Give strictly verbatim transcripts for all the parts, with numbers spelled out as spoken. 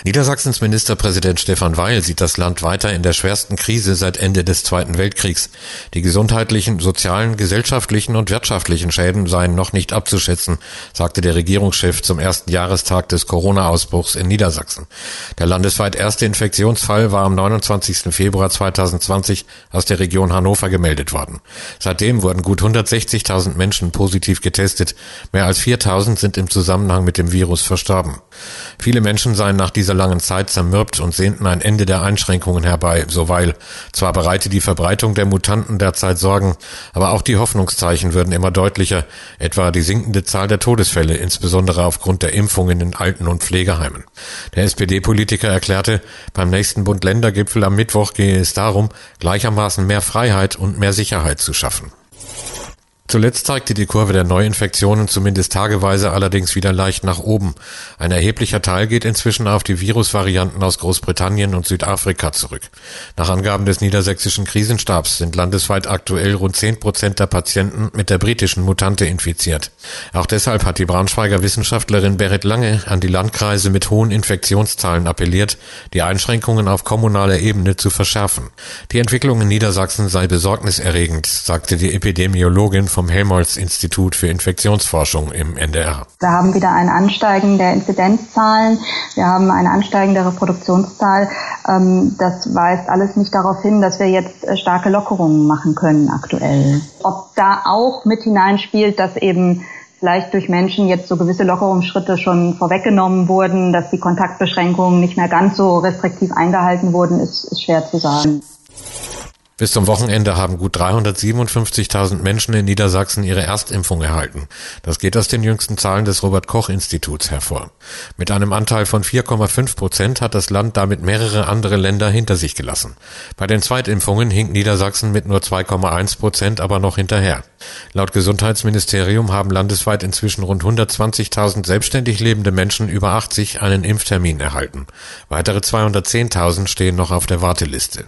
Niedersachsens Ministerpräsident Stefan Weil sieht das Land weiter in der schwersten Krise seit Ende des Zweiten Weltkriegs. Die gesundheitlichen, sozialen, gesellschaftlichen und wirtschaftlichen Schäden seien noch nicht abzuschätzen, sagte der Regierungschef zum ersten Jahrestag des Corona-Ausbruchs in Niedersachsen. Der landesweit erste Infektionsfall war am neunundzwanzigsten Februar zweitausendzwanzig aus der Region Hannover gemeldet worden. Seitdem wurden gut hundertsechzigtausend Menschen positiv getestet. Mehr als viertausend sind im Zusammenhang mit dem Virus verstorben. Viele Menschen seien nach dieser langen Zeit zermürbt und sehnten ein Ende der Einschränkungen herbei, so Weil. Zwar bereite die Verbreitung der Mutanten derzeit Sorgen, aber auch die Hoffnungszeichen würden immer deutlicher, etwa die sinkende Zahl der Todesfälle, insbesondere aufgrund der Impfungen in Alten- und Pflegeheimen. Der S P D-Politiker erklärte, beim nächsten Bund-Länder-Gipfel am Mittwoch gehe es darum, gleichermaßen mehr Freiheit und mehr Sicherheit zu schaffen. Zuletzt zeigte die Kurve der Neuinfektionen zumindest tageweise allerdings wieder leicht nach oben. Ein erheblicher Teil geht inzwischen auf die Virusvarianten aus Großbritannien und Südafrika zurück. Nach Angaben des niedersächsischen Krisenstabs sind landesweit aktuell rund zehn Prozent der Patienten mit der britischen Mutante infiziert. Auch deshalb hat die Braunschweiger Wissenschaftlerin Berit Lange an die Landkreise mit hohen Infektionszahlen appelliert, die Einschränkungen auf kommunaler Ebene zu verschärfen. Die Entwicklung in Niedersachsen sei besorgniserregend, sagte die Epidemiologin vom Helmholtz-Institut für Infektionsforschung im N D R. Wir haben wieder ein Ansteigen der Inzidenzzahlen, wir haben eine ansteigende Reproduktionszahl. Das weist alles nicht darauf hin, dass wir jetzt starke Lockerungen machen können aktuell. Ob da auch mit hineinspielt, dass eben vielleicht durch Menschen jetzt so gewisse Lockerungsschritte schon vorweggenommen wurden, dass die Kontaktbeschränkungen nicht mehr ganz so restriktiv eingehalten wurden, ist, ist schwer zu sagen. Bis zum Wochenende haben gut dreihundertsiebenundfünfzigtausend Menschen in Niedersachsen ihre Erstimpfung erhalten. Das geht aus den jüngsten Zahlen des Robert-Koch-Instituts hervor. Mit einem Anteil von vier Komma fünf Prozent hat das Land damit mehrere andere Länder hinter sich gelassen. Bei den Zweitimpfungen hinkt Niedersachsen mit nur zwei Komma eins Prozent aber noch hinterher. Laut Gesundheitsministerium haben landesweit inzwischen rund hundertzwanzigtausend selbstständig lebende Menschen über achtzig einen Impftermin erhalten. Weitere zweihundertzehntausend stehen noch auf der Warteliste.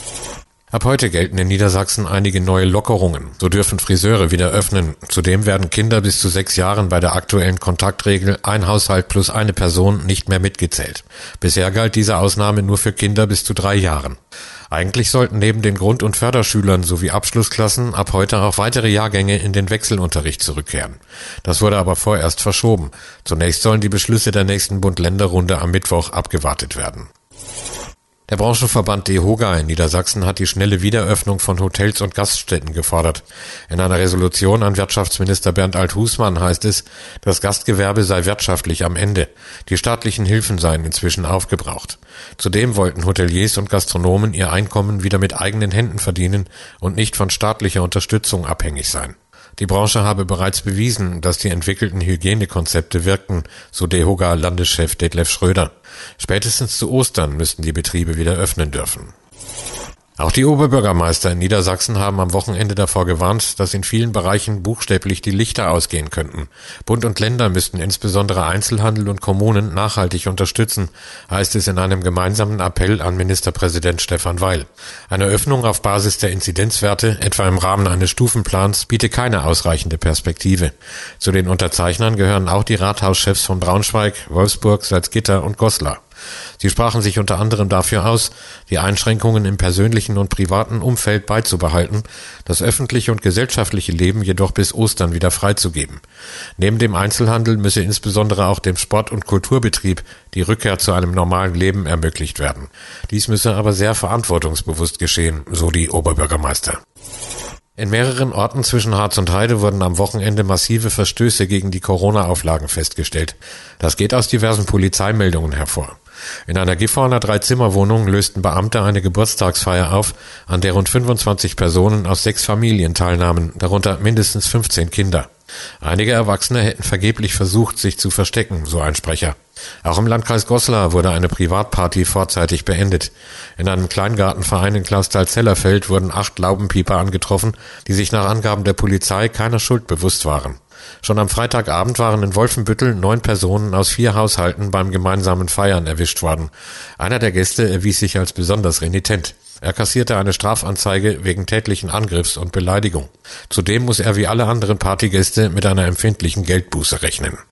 Ab heute gelten in Niedersachsen einige neue Lockerungen. So dürfen Friseure wieder öffnen. Zudem werden Kinder bis zu sechs Jahren bei der aktuellen Kontaktregel ein Haushalt plus eine Person nicht mehr mitgezählt. Bisher galt diese Ausnahme nur für Kinder bis zu drei Jahren. Eigentlich sollten neben den Grund- und Förderschülern sowie Abschlussklassen ab heute auch weitere Jahrgänge in den Wechselunterricht zurückkehren. Das wurde aber vorerst verschoben. Zunächst sollen die Beschlüsse der nächsten Bund-Länder-Runde am Mittwoch abgewartet werden. Der Branchenverband DEHOGA in Niedersachsen hat die schnelle Wiederöffnung von Hotels und Gaststätten gefordert. In einer Resolution an Wirtschaftsminister Bernd Alt-Husmann heißt es, das Gastgewerbe sei wirtschaftlich am Ende. Die staatlichen Hilfen seien inzwischen aufgebraucht. Zudem wollten Hoteliers und Gastronomen ihr Einkommen wieder mit eigenen Händen verdienen und nicht von staatlicher Unterstützung abhängig sein. Die Branche habe bereits bewiesen, dass die entwickelten Hygienekonzepte wirkten, so DEHOGA-Landeschef Detlef Schröder. Spätestens zu Ostern müssten die Betriebe wieder öffnen dürfen. Auch die Oberbürgermeister in Niedersachsen haben am Wochenende davor gewarnt, dass in vielen Bereichen buchstäblich die Lichter ausgehen könnten. Bund und Länder müssten insbesondere Einzelhandel und Kommunen nachhaltig unterstützen, heißt es in einem gemeinsamen Appell an Ministerpräsident Stefan Weil. Eine Öffnung auf Basis der Inzidenzwerte, etwa im Rahmen eines Stufenplans, biete keine ausreichende Perspektive. Zu den Unterzeichnern gehören auch die Rathauschefs von Braunschweig, Wolfsburg, Salzgitter und Goslar. Sie sprachen sich unter anderem dafür aus, die Einschränkungen im persönlichen und privaten Umfeld beizubehalten, das öffentliche und gesellschaftliche Leben jedoch bis Ostern wieder freizugeben. Neben dem Einzelhandel müsse insbesondere auch dem Sport- und Kulturbetrieb die Rückkehr zu einem normalen Leben ermöglicht werden. Dies müsse aber sehr verantwortungsbewusst geschehen, so die Oberbürgermeister. In mehreren Orten zwischen Harz und Heide wurden am Wochenende massive Verstöße gegen die Corona-Auflagen festgestellt. Das geht aus diversen Polizeimeldungen hervor. In einer Gifhorner Dreizimmerwohnung lösten Beamte eine Geburtstagsfeier auf, an der rund fünfundzwanzig Personen aus sechs Familien teilnahmen, darunter mindestens fünfzehn Kinder. Einige Erwachsene hätten vergeblich versucht, sich zu verstecken, so ein Sprecher. Auch im Landkreis Goslar wurde eine Privatparty vorzeitig beendet. In einem Kleingartenverein in Clausthal-Zellerfeld wurden acht Laubenpieper angetroffen, die sich nach Angaben der Polizei keiner Schuld bewusst waren. Schon am Freitagabend waren in Wolfenbüttel neun Personen aus vier Haushalten beim gemeinsamen Feiern erwischt worden. Einer der Gäste erwies sich als besonders renitent. Er kassierte eine Strafanzeige wegen tätlichen Angriffs und Beleidigung. Zudem muss er wie alle anderen Partygäste mit einer empfindlichen Geldbuße rechnen.